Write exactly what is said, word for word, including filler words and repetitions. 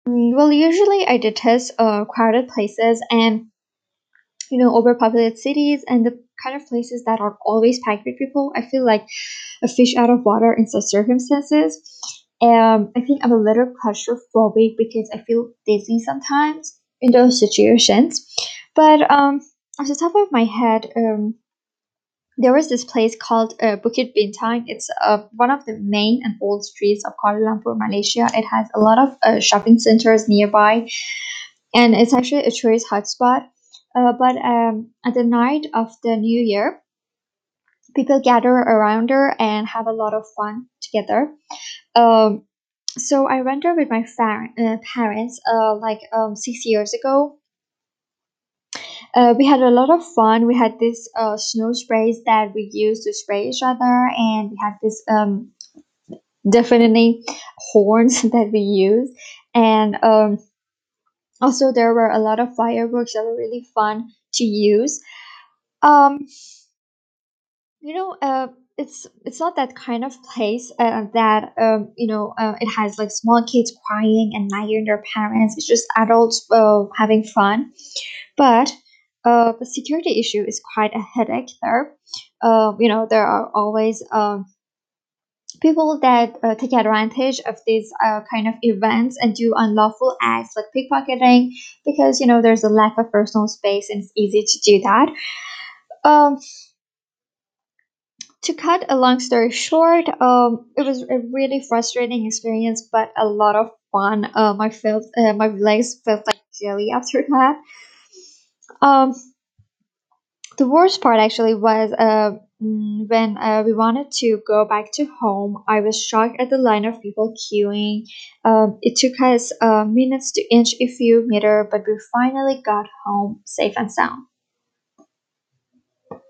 Mm, Well, usually I detest uh, crowded places and you know overpopulated cities and the kind of places that are always packed with people. I feel like a fish out of water in such circumstances. Um, I think I'm a little claustrophobic because I feel dizzy sometimes in those situations. But um, off the top of my head, um, there was this place called uh, Bukit Bintang. It's uh, one of the main and old streets of Kuala Lumpur, Malaysia. It has a lot of uh, shopping centers nearby, and it's actually a tourist hotspot. Uh, but um, at the night of the New Year, people gather around her and have a lot of fun together. Um, so I went there with my fa- uh, parents uh, like um, six years ago. Uh, we had a lot of fun. We had this uh, snow sprays that we used to spray each other, and we had this um, definitely horns that we used. And um, also, there were a lot of fireworks that were really fun to use. Um, you know, uh, it's it's not that kind of place uh, that um, you know uh, it has like small kids crying and nagging their parents. It's just adults uh, having fun. But uh, the security issue is quite a headache there. Uh, you know, there are always um, people that uh, take advantage of these uh, kind of events and do unlawful acts like pickpocketing because, you know, there's a lack of personal space and it's easy to do that. Um, to cut a long story short, um, it was a really frustrating experience, but a lot of fun. Um, I felt uh, my legs felt like jelly after that. Um, The worst part actually was uh, mm, when uh, we wanted to go back to home. I was shocked at the line of people queuing. Um, it took us uh, minutes to inch a few meter, but we finally got home safe and sound.